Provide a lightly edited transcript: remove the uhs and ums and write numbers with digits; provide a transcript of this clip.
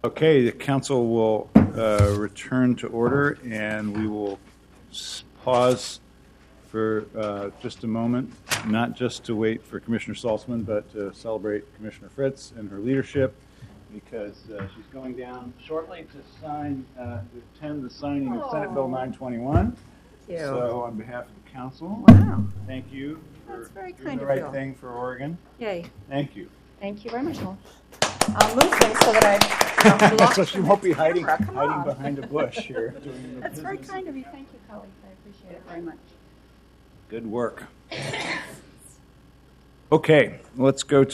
Okay, the council will return to order, and we will pause for just a moment, not just to wait for Commissioner Saltzman, but to celebrate Commissioner Fritz and her leadership, because she's going down shortly to attend the signing of Senate Bill 921. Thank you. So on behalf of the council, Wow. thank you for That's very doing kind the of right you. thing for Oregon. Yay. Thank you. Thank you very much. I'll move them so that I block So she won't be hiding camera. Come on. behind a bush here. Doing the That's very business. kind of you. Thank you, colleagues. I appreciate it very much. Good work. Okay, let's go to